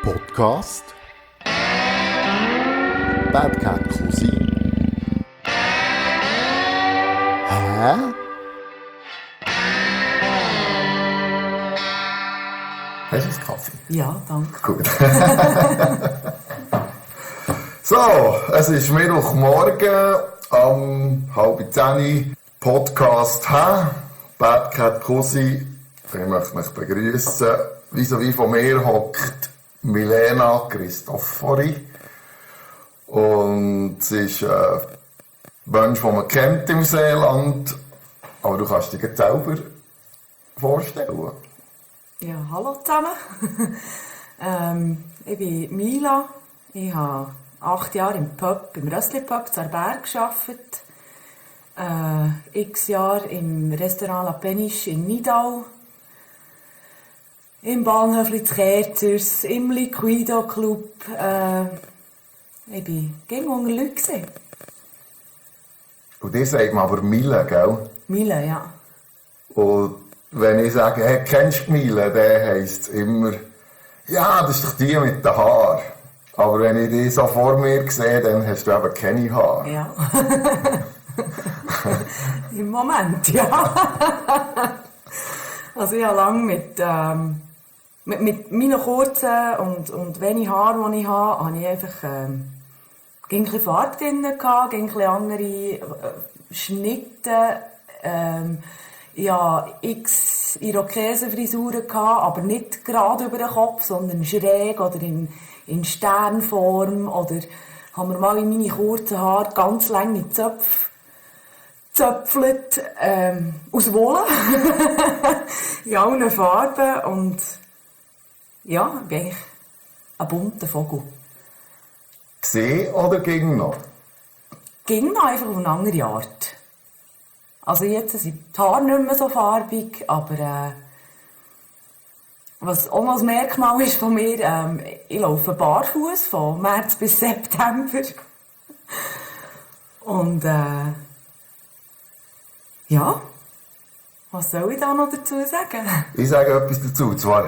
Podcast Bad Cat Cousin. Hä? Hast du einen Kaffee? Ja, danke. Gut. So, es ist Mittwochmorgen am 9:30 Podcast Bad Cat Cousin. Ich möchte mich begrüßen. Vis-à-vis von mir hockt Milena Christofori. Und sie ist ein Mensch, den man kennt im Seeland. Aber du kannst dich jetzt selber vorstellen. Ja, hallo zusammen. Ich bin Mila. Ich habe 8 Jahre im Rössli-Pub zu Berg gearbeitet. X Jahre im Restaurant La Péniche in Nidau. Im Bahnhöfli zu Kerzers, im Liquido Club. Ich war immer unter Leuten. Und dir sagt man aber Mila, gell? Mila, ja. Und wenn ich sage, hey, kennst du Mila, dann heisst es immer, ja, das ist doch die mit den Haaren. Aber wenn ich die so vor mir sehe, dann hast du eben keine Haare. Ja. Im Moment, ja. Also ich habe lange mit meinen kurzen und wenig Haaren, die ich habe ich einfach ging ein bisschen Farbe drin, ging ein bisschen andere Schnitte. Ich hatte x Irokesenfrisuren, aber nicht gerade über den Kopf, sondern schräg oder in Sternform. Oder haben wir mal in meine kurzen Haare ganz lange Zöpfe gezöpfelt, aus Wolle. In allen Farben. Und ja, ich bin eigentlich ein bunter Vogel. Gesehen oder ging noch? Ging noch einfach auf eine andere Art. Also jetzt sind die Haare nicht mehr so farbig, aber was auch noch ein Merkmal ist von mir, ich laufe barfuß von März bis September. Und ja, was soll ich da noch dazu sagen? Ich sage etwas dazu, und zwar,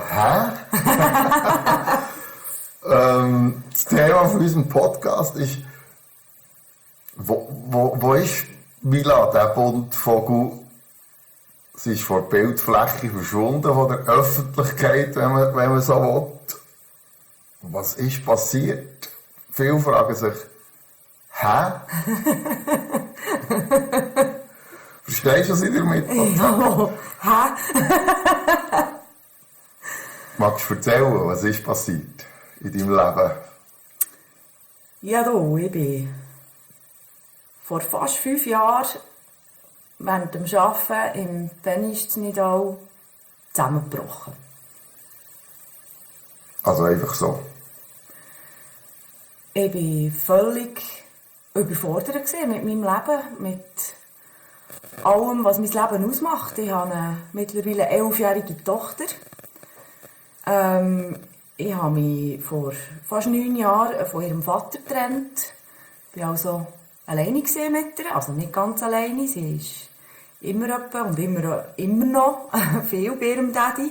das Thema von unserem Podcast ist, wo ist Mila, der bunte Vogel? Sie ist vor der Bildfläche verschwunden, von der Öffentlichkeit, wenn man so will. Was ist passiert? Viele fragen sich, Verstehst du, was ich damit Ja, Magst du erzählen, was ist passiert in deinem Leben? Ja, ich bin vor fast 5 Jahren während dem Arbeiten im Péniche in Nidau zusammengebrochen. Also einfach so. Ich war völlig überfordert mit meinem Leben, mit allem, was mein Leben ausmacht. Ich habe eine mittlerweile 11-jährige Tochter. Ich habe mich vor fast 9 Jahren von ihrem Vater getrennt. Ich war also alleine mit ihr, also nicht ganz alleine. Sie ist immer etwa und immer noch viel bei ihrem Daddy.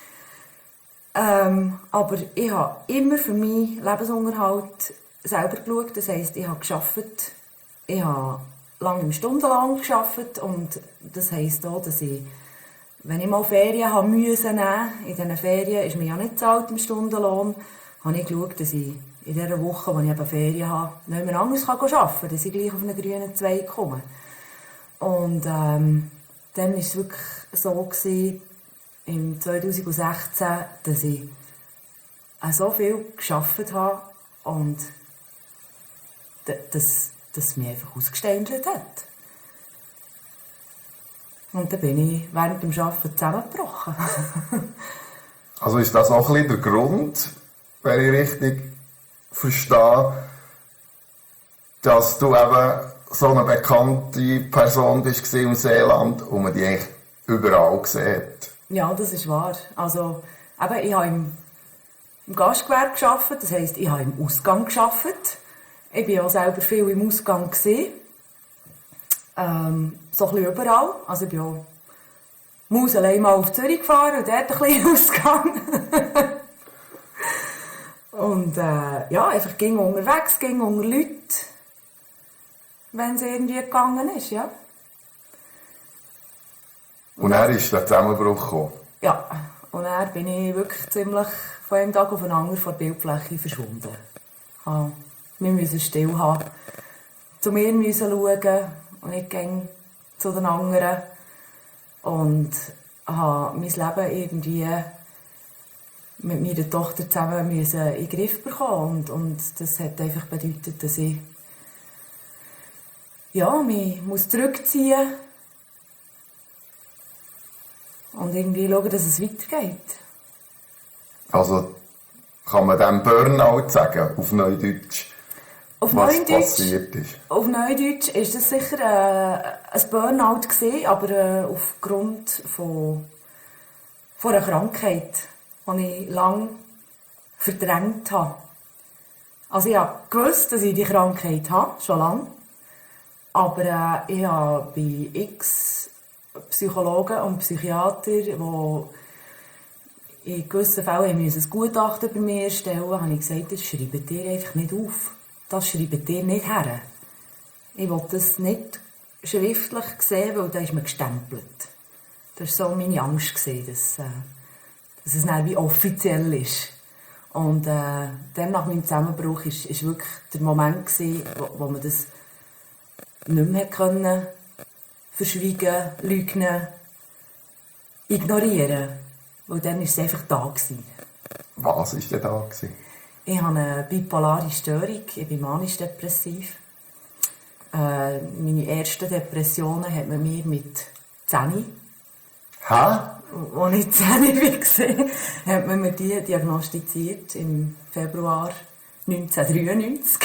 Aber ich habe immer für meinen Lebensunterhalt selber geschaut. Das heisst, ich habe gearbeitet. Ich habe lange im Stundenlohn gearbeitet und das heisst auch, dass ich, wenn ich mal Ferien haben musste, in diesen Ferien ist mir ja nicht bezahlt im Stundenlohn, habe ich geschaut, dass ich in dieser Woche, wo ich eben Ferien habe, nicht mehr anders arbeiten kann, dass ich gleich auf einen grünen Zweig komme. Und dann war es wirklich so, im 2016, dass ich so viel gearbeitet habe und dass es mich einfach ausgeständelt hat. Und dann bin ich während dem Arbeiten zusammengebrochen. Also ist das auch ein bisschen der Grund, wenn ich richtig verstehe, dass du eben so eine bekannte Person bist im Seeland und man die eigentlich überall gesehen hat? Ja, das ist wahr. Also, eben, ich habe im Gastgewerbe gearbeitet, das heisst, ich habe im Ausgang gearbeitet. Ich war auch selber viel im Ausgang. So ein bisschen überall. Also ich bin auch muss allein mal auf Zürich gefahren und dort ein bisschen Ausgang. Und ja, einfach ging unterwegs, ging unter Leuten, wenn es irgendwie gegangen ist, ja. Und dann ist der Zusammenbruch gekommen. Ja, und dann bin ich wirklich ziemlich von einem Tag auf den anderen von der Bildfläche verschwunden. Wir mussten still haben, zu mir müssen schauen und nicht gehen zu den anderen. Und habe mein Leben irgendwie mit meiner Tochter zusammen müssen in den Griff bekommen. Und das hat einfach bedeutet, dass ich mich zurückziehen muss. Und irgendwie schauen, dass es weitergeht. Also kann man dem Burnout sagen, auf Neudeutsch, was passiert ist? Auf Neudeutsch war das sicher ein Burnout gewesen, aber aufgrund von einer Krankheit, die ich lange verdrängt habe. Also ich habe gewusst, dass ich die Krankheit habe, schon lange. Aber ich habe bei x Psychologen und Psychiater, die in gewissen Fällen ein Gutachten bei mir erstellen, habe ich gesagt, das schreibt ihr einfach nicht auf. Das schreibt ihr nicht her. Ich will das nicht schriftlich sehen, weil da ist man gestempelt. Das war so meine Angst, dass es dann wie offiziell ist. Und dann nach meinem Zusammenbruch war wirklich der Moment, wo man das nicht mehr können verschweigen, leugnen, ignorieren. Weil dann war es einfach da. Was war denn da gewesen? Ich habe eine bipolare Störung, ich bin manisch-depressiv. Meine ersten Depressionen hat man mir mit 10. Hä? Als ich 10 war, hat man mir die diagnostiziert im Februar 1993.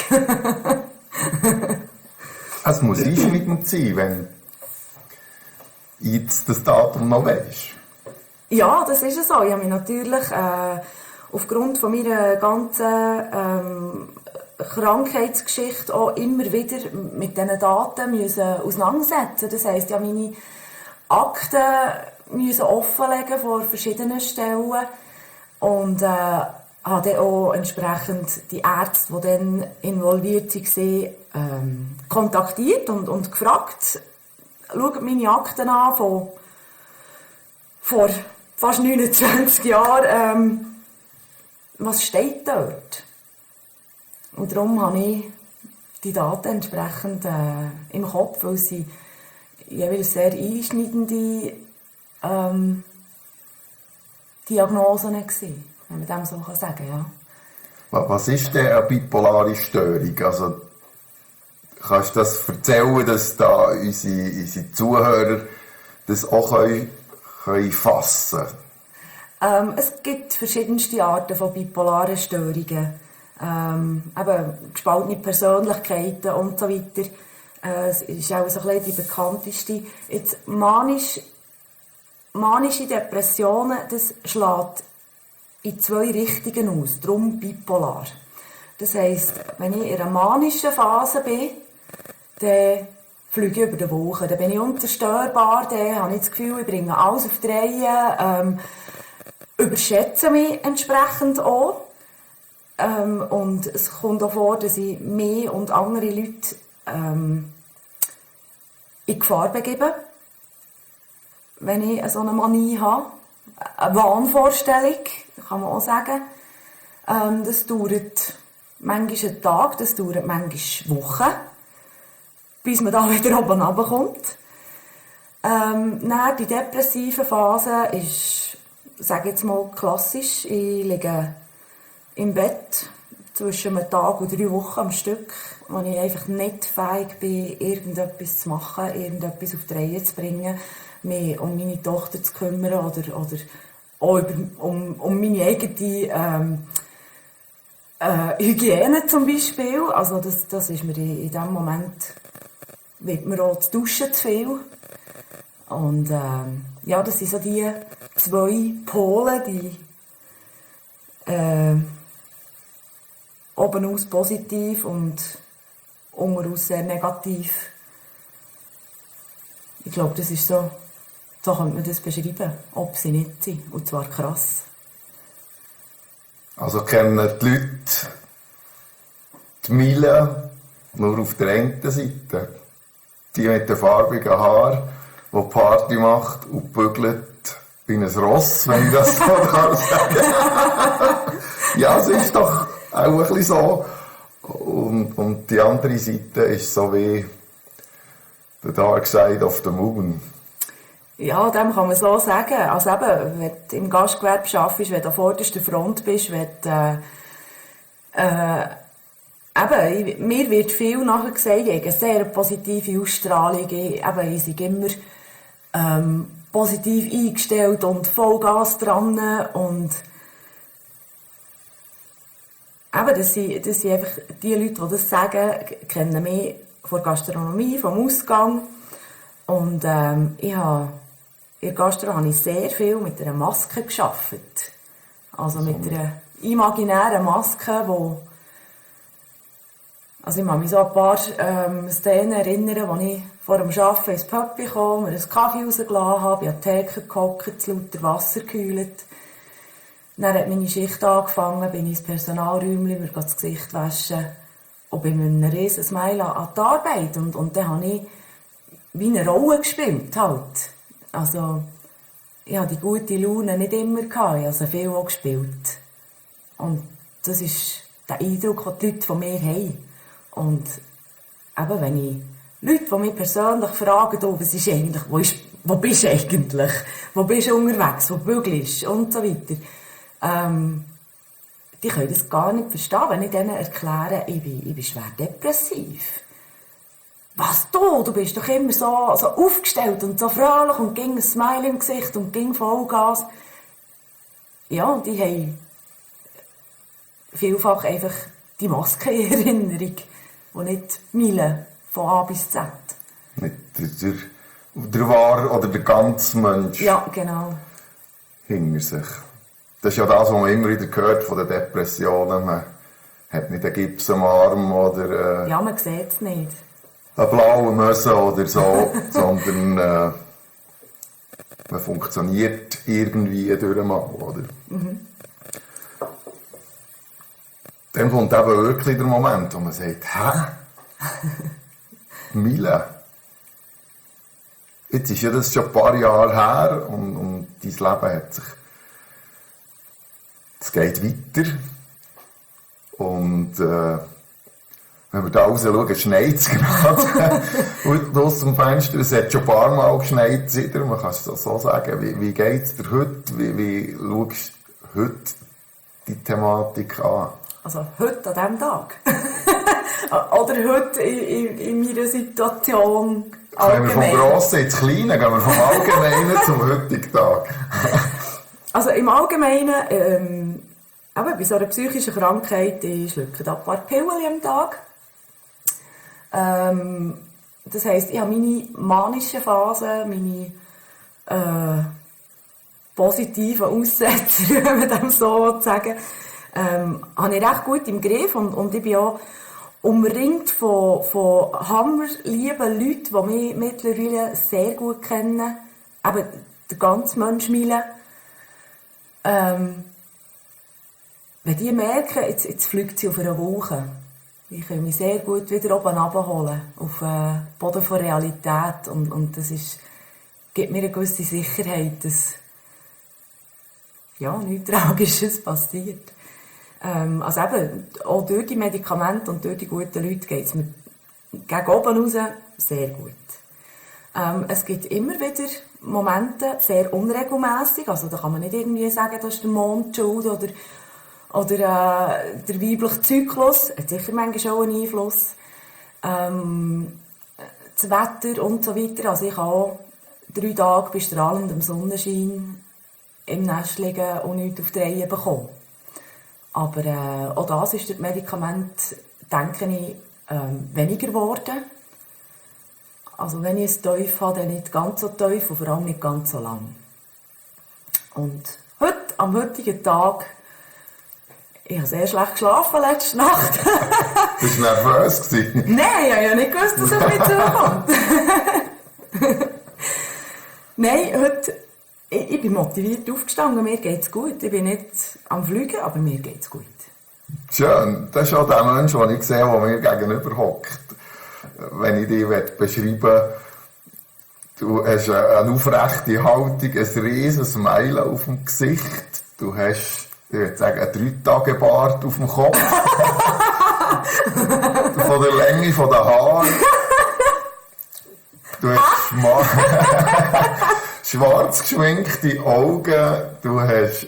Es muss einschneidend sein, wenn jetzt das Datum noch weisst. Ja, das ist so. Ich habe mich natürlich aufgrund von meiner ganzen Krankheitsgeschichte auch immer wieder mit diesen Daten müssen auseinandersetzen. Das heisst, ich habe meine Akten müssen offenlegen vor verschiedenen Stellen und habe dann auch entsprechend die Ärzte, die dann involviert waren, kontaktiert und gefragt, schaut meine Akten an von vor fast 29 Jahren, was steht dort? Und darum habe ich die Daten entsprechend im Kopf, weil sie jeweils sehr einschneidende Diagnosen waren, wenn man dem so sagen kann. Ja. Was ist denn eine bipolare Störung? Also, kannst du das erzählen, dass da unsere Zuhörer das auch können fassen können? Es gibt verschiedenste Arten von bipolaren Störungen. Eben gespaltene Persönlichkeiten und so weiter. Es ist auch so ein bisschen die bekannteste. Jetzt manische Depressionen, das schlägt in 2 Richtungen aus, darum bipolar. Das heisst, wenn ich in einer manischen Phase bin, dann fliege ich über die Woche, dann bin ich unzerstörbar, dann habe ich das Gefühl, ich bringe alles auf die Reihe, überschätze mich entsprechend auch. Und es kommt auch vor, dass ich mich und andere Leute in Gefahr begebe, wenn ich so eine Manie habe. Eine Wahnvorstellung, kann man auch sagen. Das dauert manchmal einen Tag, das dauert manchmal Wochen, bis man da wieder oben runterkommt. Dann die depressive Phase ist, sage ich jetzt mal, klassisch. Ich liege im Bett zwischen einem Tag und 3 Wochen am Stück, wo ich einfach nicht fähig bin, irgendetwas zu machen, irgendetwas auf die Reihe zu bringen, mich um meine Tochter zu kümmern oder auch um meine eigene Hygiene zum Beispiel. Also das ist mir in dem Moment, wird mir auch das Duschen zu viel. Und ja, das sind so die 2 Pole, die oben aus positiv und unten aus sehr negativ. Ich glaube, das ist so könnte man das beschreiben, ob sie nicht sind. Und zwar krass. Also kennen die Leute die Mille nur auf der einen Seite. Die mit den farbigen Haaren, die Party macht und bügelt wie ein Ross, wenn ich das so sagen kann. Ja, es ist doch auch ein bisschen so. Und die andere Seite ist so wie The Dark Side of the Moon. Ja, dem kann man so sagen. Also eben, wenn du im Gastgewerbe arbeitest, wenn du an vorderster Front bist, wenn du, eben, mir wird viel nachher gesagt, ich habe eine sehr positive Ausstrahlung, ich sei immer positiv eingestellt und Vollgas dran und eben, das sind einfach die Leute, die das sagen, kennen mich von der Gastronomie, vom Ausgang und ich habe in der Gastro habe ich sehr viel mit einer Maske gearbeitet. Also mit einer imaginären Maske, wo also ich kann mich so an ein paar Szenen erinnern, wo ich vor dem Arbeiten ins Pöppi kam, mir einen Kaffee rausgelassen habe, an der Theke gehockt, zu lauter Wasser gekühlt. Dann hat meine Schicht angefangen, bin ich ins Personalräumchen, mir das Gesicht waschen und bin mit einem riesen Smile an die Arbeit. Und dann habe ich wie eine Rolle gespielt halt. Also, ich hatte die gute Laune nicht immer gehabt, ich habe sie viel auch gespielt. Und das ist der Eindruck, den die Leute von mir haben. Und eben, wenn ich Leute, die mich persönlich fragen, oh, was ist eigentlich, wo bist du eigentlich, wo bist du unterwegs, wo bügelst und so weiter, die können das gar nicht verstehen, wenn ich denen erkläre, ich bin schwer depressiv. Was du bist doch immer so aufgestellt und so fröhlich und ging ein Smile im Gesicht und ging Vollgas. Ja, und die haben vielfach einfach die Maske in Erinnerung und nicht Mille von A bis Z. Nicht der wahre oder der ganze Mensch. Ja, genau. Hinter sich. Das ist ja das, was man immer wieder hört von den Depressionen. Man hat nicht einen Gips am Arm oder ja, man sieht es nicht. Einen blauen Möse oder so, sondern man funktioniert irgendwie durch einmal, oder? Mhm. Dann kommt eben wirklich der Moment, wo man sagt, hä? Mille? Jetzt ist ja das schon ein paar Jahre her und dein Leben hat sich... Es geht weiter. Und wenn wir da raus schauen, schneit es gerade. Aus dem Fenster, es hat schon ein paar Mal geschneit, man kann es so sagen. Wie geht es dir heute? Wie schaust du heute die Thematik an? Also heute, an diesem Tag? Oder heute in meiner Situation allgemein? Wenn wir vom Grossen ins Kleine gehen, wir vom Allgemeinen zum heutigen Tag. Also im Allgemeinen, bei so einer psychischen Krankheit, ich schlucke da ein paar Pillen am Tag. Das heisst, ich habe meine manischen Phasen, meine positiven Aussetzer, wenn man das so sagen habe ich recht gut im Griff und ich bin auch umringt von hammerlieben Leuten, die mich mittlerweile sehr gut kennen. Eben der ganze Mensch Mille. Wenn die merken, jetzt fliegt sie auf einer Wolke, ich kann mich sehr gut wieder oben runterholen, auf den Boden der Realität. Und das gibt mir eine gewisse Sicherheit, dass ja, nichts Tragisches passiert. Also eben, auch durch die Medikamente und durch die guten Leute geht es mir gegen oben raus sehr gut. Es gibt immer wieder Momente, sehr unregelmässig, also da kann man nicht irgendwie sagen, das ist der Mond schuld oder der weibliche Zyklus, hat sicher manchmal auch einen Einfluss. Das Wetter und so weiter, also ich kann auch 3 Tage bei strahlendem Sonnenschein im Nest liegen und nichts auf die Reihe bekommen. Aber auch das ist durch die Medikamente, denke ich, weniger geworden. Also wenn ich ein Teuf habe, dann nicht ganz so tief und vor allem nicht ganz so lang. Und heute, am heutigen Tag, ich habe sehr schlecht geschlafen letzte Nacht. Bist du nervös gewesen? Nein, ich habe ja nicht gewusst, dass es auf mich zukommt. Nein, heute Ich bin motiviert aufgestanden, mir geht's gut. Ich bin nicht am Fliegen, aber mir geht's gut. Schön, das ist auch der Mensch, den ich sehe, der mir gegenüber hockt. Wenn ich dich beschreiben will, du hast eine aufrechte Haltung, ein riesiges Smile auf dem Gesicht, du hast, ich würde sagen, einen 3-Tage-Bart auf dem Kopf, von der Länge der Haare, du hast schwarz geschminkte Augen, du hast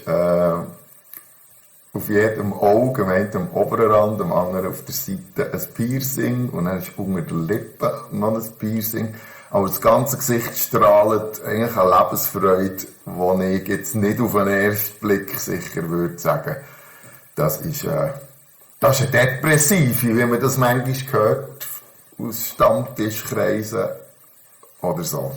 auf jedem Auge, am oberen Rand, am anderen auf der Seite ein Piercing und dann ist unter der Lippe noch ein Piercing. Aber das ganze Gesicht strahlt eigentlich eine Lebensfreude, die ich jetzt nicht auf den ersten Blick sicher würde sagen. Das ist eine Depressive, wie man das manchmal hört, aus Stammtischkreisen oder so.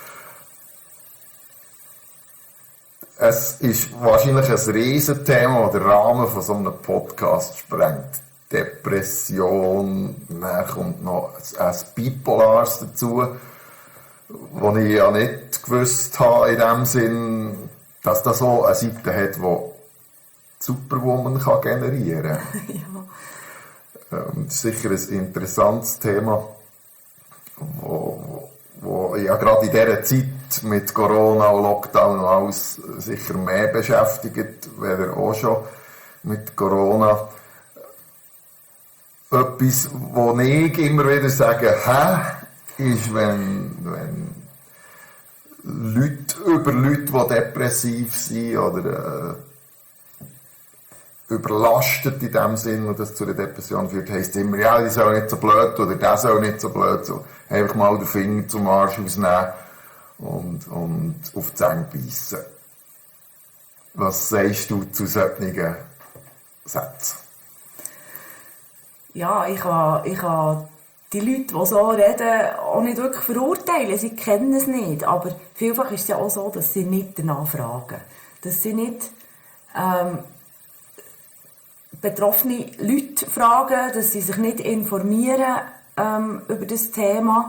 Es ist wahrscheinlich ein Riesenthema, das den Rahmen von so einem Podcast sprengt. Depression, dann kommt noch ein Bipolares dazu, wo ich ja nicht gewusst habe, in dem Sinn, dass das so eine Seite hat, die Superwoman kann generieren kann. Ja. Das ist sicher ein interessantes Thema, wo ja gerade in dieser Zeit mit Corona und Lockdown und alles sicher mehr beschäftigt, weil er auch schon mit Corona. Etwas, wo ich immer wieder sage, ist, wenn Leute, die depressiv sind oder überlastet in dem Sinn und das zu einer Depression führt, heisst immer, ja, die soll nicht so blöd oder der soll nicht so blöd. So, einfach mal den Finger zum Arsch ausnehmen und auf die Zähne beißen. Was sagst du zu solchen Sätzen? Ja, ich kann die Leute, die so reden, auch nicht wirklich verurteilen. Sie kennen es nicht. Aber vielfach ist es ja auch so, dass sie nicht danach fragen. Dass sie nicht betroffene Leute fragen, dass sie sich nicht informieren über das Thema.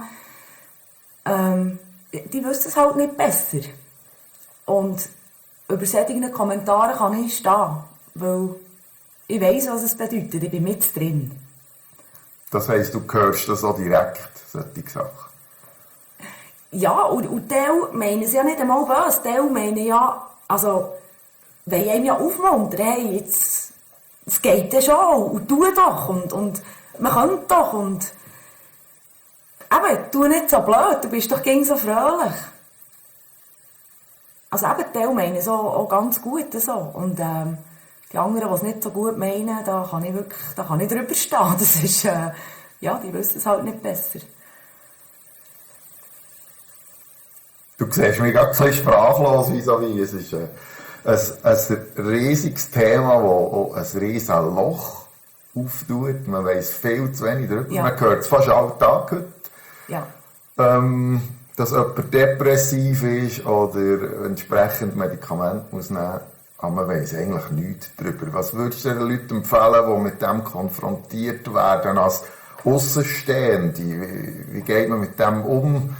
Die wissen es halt nicht besser. Und über solche Kommentare kann ich stehen, weil ich weiss, was es bedeutet. Ich bin mit drin. Das heisst, du hörst das auch direkt, solche Sachen? Ja, und Teil meinen es ja nicht einmal böse. Teil meinen ja, also, wollen einem ja aufmuntern, hey, jetzt, es geht ja schon, und tu doch, und man könnte doch, und eben, tu nicht so blöd, du bist doch gegen so fröhlich. Also eben, Teil meinen es auch ganz gut, so. Und die anderen, die es nicht so gut meinen, da kann ich drüber stehen. Das ist, ja, die wissen es halt nicht besser. Du siehst mich gerade ein bisschen sprachlos vis-à-vis. Es ist ein riesiges Thema, das auch ein riesiges Loch auftut. Man weiss viel zu wenig darüber. Ja. Man hört es fast alle Tage heute. Ja. Dass jemand depressiv ist oder entsprechend Medikamente muss nehmen, aber man weiss eigentlich nichts darüber. Was würdest du den Leuten empfehlen, die mit dem konfrontiert werden als Aussenstehende? Wie geht man mit dem um?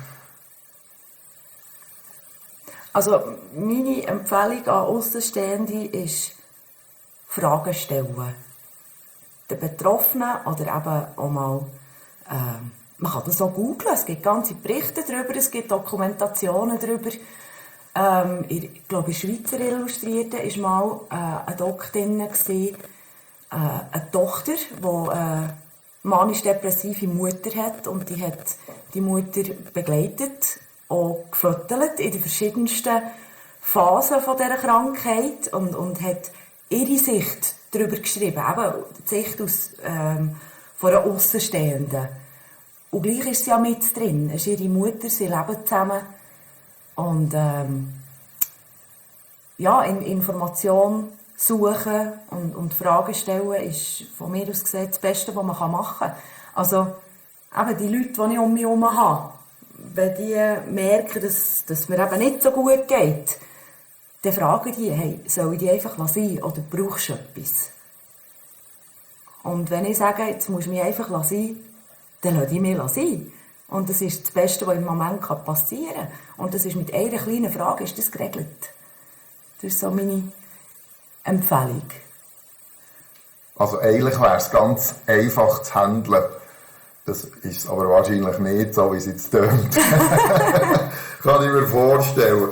Also meine Empfehlung an Aussenstehende ist, Fragen stellen. Den Betroffenen oder eben auch mal, man kann das auch googlen, es gibt ganze Berichte darüber, es gibt Dokumentationen darüber. Ich glaube, in Schweizer Illustrierten war mal eine Doc drin, eine Tochter, die eine manisch-depressive Mutter hat und die hat die Mutter begleitet, auch gefüttert in den verschiedensten Phasen von dieser Krankheit und hat ihre Sicht darüber geschrieben, eben die Sicht von einer Aussenstehenden. Und gleich ist sie ja mit drin, es ist ihre Mutter, sie leben zusammen. Und ja, Information suchen und Fragen stellen ist von mir aus gesehen das Beste, was man machen kann. Also eben die Leute, die ich um mich herum habe, wenn die merken, dass mir eben nicht so gut geht, dann fragen die, hey, soll ich die einfach sein oder brauchst du etwas? Und wenn ich sage, jetzt musst du mich einfach sein, dann lasse ich mich sein. Und das ist das Beste, was im Moment passieren kann. Und das ist mit einer kleinen Frage ist das geregelt. Das ist so meine Empfehlung. Also eigentlich wäre es ganz einfach zu handeln. Das ist aber wahrscheinlich nicht so, wie es jetzt tönt. Kann ich mir vorstellen.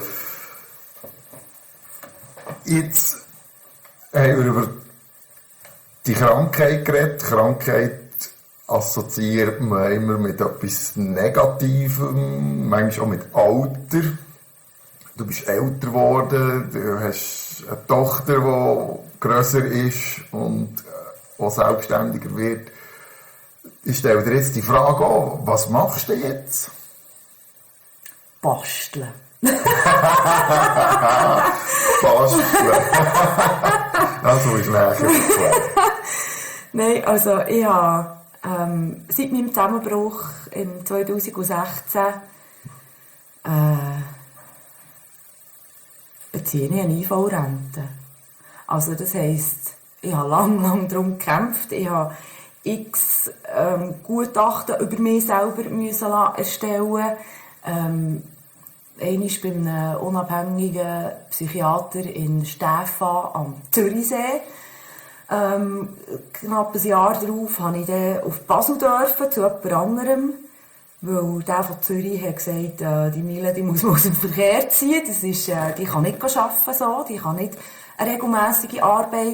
Jetzt haben wir über die Krankheit geredet. Krankheit assoziiert man immer mit etwas Negativem, manchmal auch mit Alter. Du bist älter geworden, du hast eine Tochter, die grösser ist und auch selbstständiger wird. Ich stelle dir jetzt die Frage an, was machst du jetzt? Basteln. Basteln. Das muss ich nachher erklären. Nein, also ich habe seit meinem Zusammenbruch im 2016 beziehe ich eine IV-Rente. Also das heisst, ich habe lang darum gekämpft. Ich habe x Gutachten über mich selber müssen erstellen. Einmal bei einem unabhängigen Psychiater in Stäfa am Zürichsee. Knapp ein Jahr darauf durfte ich dann auf Basel zu jemand anderem, weil der von Zürich hat gesagt, die Mille, die muss man aus dem Verkehr ziehen, das ist, die kann nicht arbeiten so, die kann nicht einer regelmässigen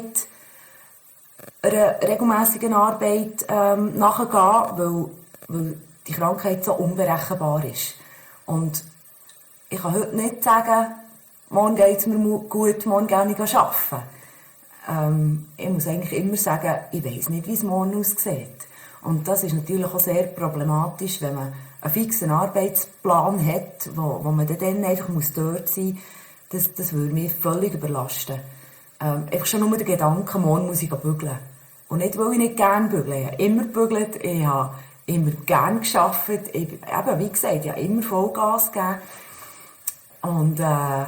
Arbeit nachgehen, weil die Krankheit so unberechenbar ist. Und ich kann heute nicht sagen, morgen geht es mir gut, morgen gehe ich arbeiten. Ich muss eigentlich immer sagen, ich weiss nicht, wie es morgen aussieht. Und das ist natürlich auch sehr problematisch, wenn man einen fixen Arbeitsplan hat, wo man dann einfach dort sein muss. Das würde mich völlig überlasten. Einfach schon nur der Gedanke, morgen muss ich bügeln. Und nicht, weil ich nicht gerne bügle. Ich habe immer gebügelt, ich habe immer gerne gearbeitet. Eben, wie gesagt, ich habe immer Vollgas gegeben. Und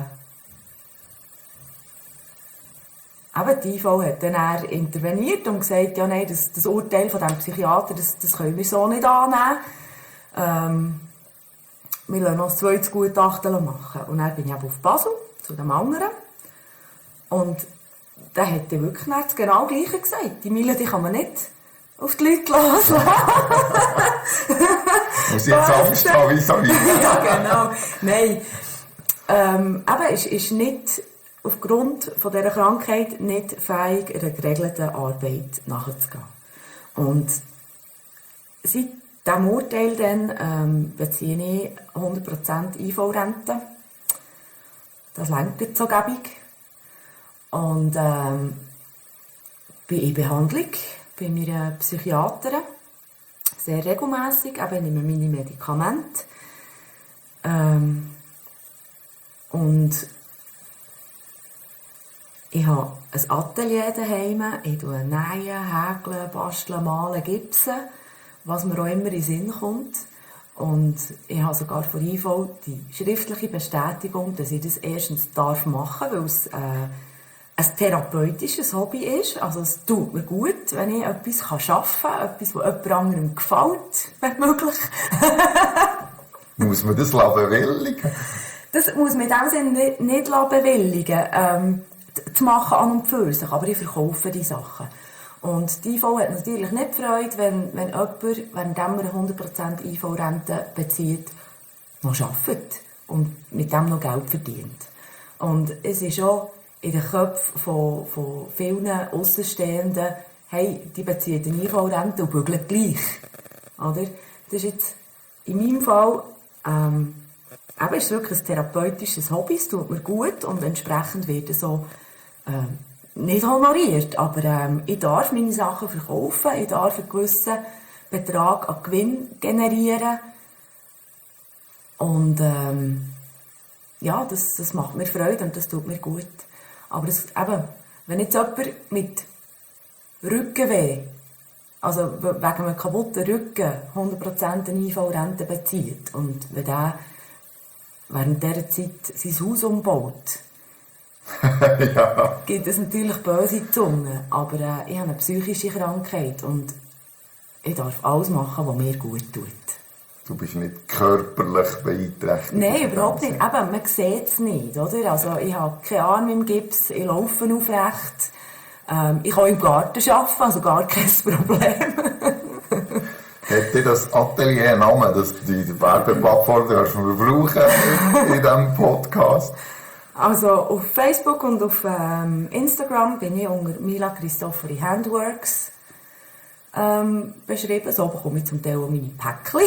eben, die IV hat dann interveniert und gesagt, ja nein, das Urteil von diesem Psychiater, das können wir so nicht annehmen. Wir lassen noch ein zweites Gutachten machen. Und dann bin ich eben auf Basel, zu dem anderen. Und der hat dann wirklich das genau Gleiche gesagt. Die Mille, die kann man nicht auf die Leute lassen. Muss ich jetzt Angst haben, wieso? Ja, genau. Nein. Aber ist nicht aufgrund von dieser Krankheit nicht fähig, einer geregelten Arbeit nachzugehen. Und seit diesem Urteil dann, beziehe ich 100% IV-Rente. Das reicht so gäbig. Und bin in Behandlung bei meiner Psychiaterin. Sehr regelmässig, aber ich nehme meine Medikamente. Und ich habe ein Atelier daheim. Ich tue nähen, häkeln, basteln, malen, gipsen, was mir auch immer in den Sinn kommt. Und ich habe sogar von IV die schriftliche Bestätigung, dass ich das erstens darf machen, weil es ein therapeutisches Hobby ist. Also es tut mir gut, wenn ich etwas arbeiten kann, etwas, das jemand anderem gefällt, wenn möglich. Muss man das bewilligen? Das muss man in dem Sinne nicht bewilligen, zu machen an und für sich, aber ich verkaufe die Sachen. Und die IV hat natürlich nicht Freude, wenn jemand, während er 100% IV-Rente bezieht, noch arbeitet und mit dem noch Geld verdient. Und es ist auch in den Köpfen von vielen Aussenstehenden, hey, die beziehen eine IV-Rente und bügeln gleich. Oder? Das ist jetzt in meinem Fall, eben ist es wirklich ein therapeutisches Hobby, es tut mir gut und entsprechend wird es so nicht honoriert, aber ich darf meine Sachen verkaufen, ich darf einen gewissen Betrag an Gewinn generieren und ja, das macht mir Freude und das tut mir gut. Aber eben, wenn jetzt jemand mit Rückenweh, also wegen einem kaputten Rücken 100% eine IV-Rente bezieht und wenn der während dieser Zeit sein Haus umbaut, ja. gibt es natürlich böse Zungen, aber ich habe eine psychische Krankheit und ich darf alles machen, was mir gut tut. Du bist nicht körperlich beeinträchtigt. Nein, überhaupt nicht. Eben, man sieht es nicht, oder? Also, ich habe keine Arme im Gips, ich laufe aufrecht. Ich kann im Garten arbeiten, also gar kein Problem. Hat dir das Atelier einen Namen, dass die Werbeplattform dürfen wir brauchen in diesem Podcast? Also auf Facebook und auf Instagram bin ich unter Mila Christofori Handworks beschrieben. So bekomme ich zum Teil auch meine Päckchen.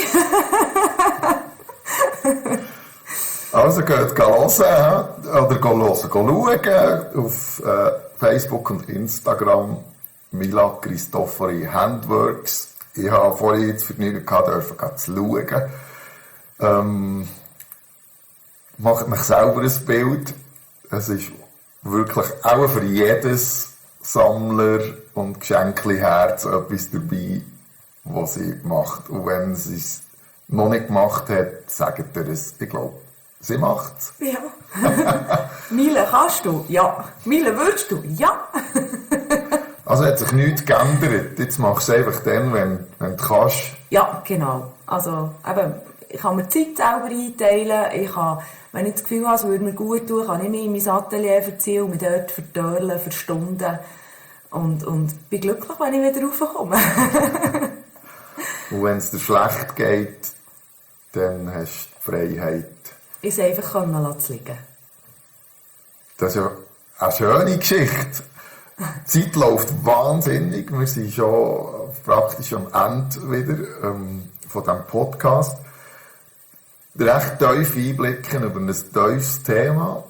Also geht hören oder schauen auf Facebook und Instagram Mila Christofori Handworks. Ich habe vorhin das Vergnügen gehabt, zu schauen. Macht mich selber ein Bild. Es ist wirklich auch für jedes Sammler- und Geschenkli-Herz etwas dabei, was sie macht. Und wenn sie es noch nicht gemacht hat, sagt ihr es. Ich glaube, sie macht es. Ja. Mila, kannst du? Ja. Mila, würdest du? Ja. Also hat sich nichts geändert. Jetzt machst du es einfach dann, wenn du kannst. Ja, genau. Also, eben, ich kann mir die Zeit selber einteilen. Ich kann, wenn ich das Gefühl habe, es würde mir gut tun, kann ich mich in mein Atelier verziehen und mich dort verdörlen für Stunden. Und bin glücklich, wenn ich wieder raufkomme. Und wenn es dir schlecht geht, dann hast du die Freiheit. Ich es einfach liegen. Das ist ja eine schöne Geschichte. Die Zeit läuft wahnsinnig. Wir sind schon praktisch am Ende wieder von diesem Podcast. Recht tief einblicken über ein tiefes Thema.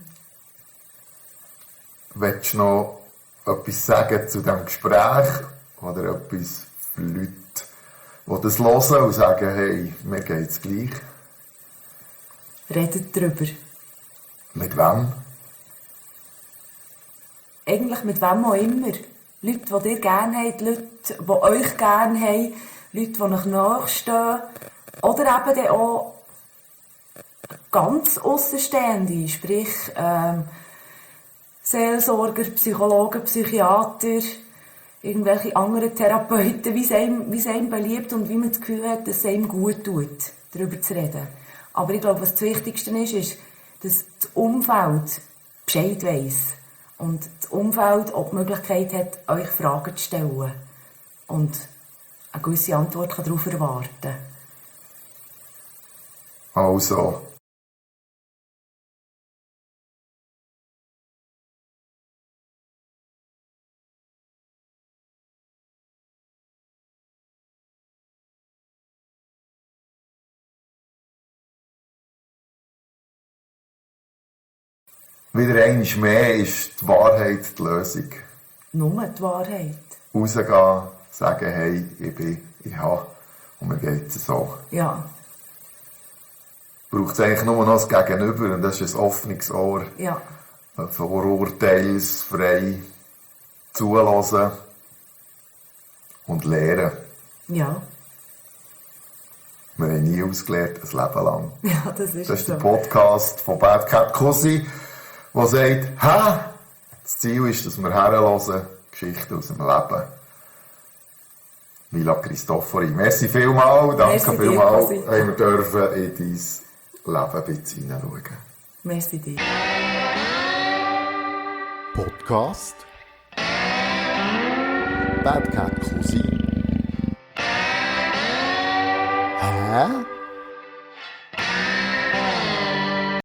Willst du noch etwas sagen zu diesem Gespräch? Oder etwas für Leute, die das hören und sagen, hey, mir geht es gleich? Redet darüber. Mit wem? Eigentlich mit wem auch immer. Leute, die dir gerne haben, Leute, die euch gerne haben, Leute, die euch nachstehen. Oder eben dann auch ganz Aussenstehende, sprich Seelsorger, Psychologen, Psychiater, irgendwelche anderen Therapeuten, wie es einem beliebt und wie man das Gefühl hat, dass es einem gut tut, darüber zu reden. Aber ich glaube, was das Wichtigste ist, dass das Umfeld Bescheid weiss. Und das Umfeld auch die Möglichkeit hat, euch Fragen zu stellen. Und eine gewisse Antwort kann darauf erwarten. Also, wieder einmal mehr ist die Wahrheit die Lösung. Nur die Wahrheit. Rausgehen, sagen, hey, ich habe und mir geht es so. Ja. Braucht es eigentlich nur noch das Gegenüber und das ist ein offenes Ohr. Ja. Vorurteilsfrei zulassen und lernen. Ja. Wir haben nie ausgelernt, ein Leben lang. Ja, das ist Das ist so. der Podcast von Bad Cat Cousin, der sagt, das Ziel ist, dass wir herhören, Geschichten aus dem Leben. Mila Christofori, merci vielmals, danke Merci dir, vielmals, Cousin. haben wir dürfen in dein Leben ein bisschen hineinschauen. Merci dir. Podcast Bad Cat Cousin. Hä?